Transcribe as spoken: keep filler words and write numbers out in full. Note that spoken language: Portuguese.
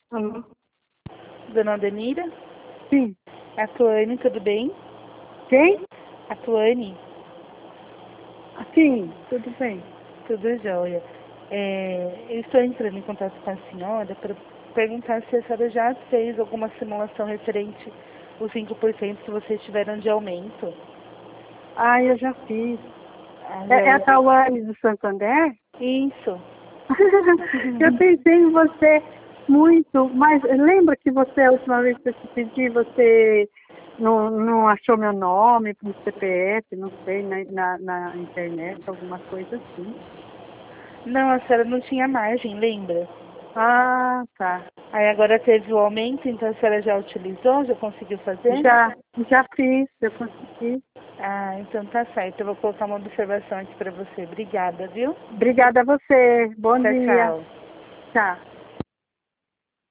Alô? Dona Aldenira? Sim. A Tuane, tudo bem? Quem? A Tuane? Sim, tudo bem. Tudo jóia. É, eu estou entrando em contato com a senhora para perguntar se a senhora já fez alguma simulação referente os cinco por cento que vocês tiveram de aumento. Ah, eu já fiz. Ah, É, é a já- Tawane do Santander? Isso. Eu pensei em você muito, mas lembra que você, a última vez que eu te pedi, você não, não achou meu nome no C P F, não sei, na, na, na internet, alguma coisa assim. Não, a senhora não tinha margem, lembra? Ah, tá. Aí agora teve o aumento, então a senhora já utilizou, já conseguiu fazer? Já, já fiz, eu consegui. Ah, então tá certo. Eu vou colocar uma observação aqui para você. Obrigada, viu? Obrigada a você. Bom Tchau, dia. tchau. Tchau.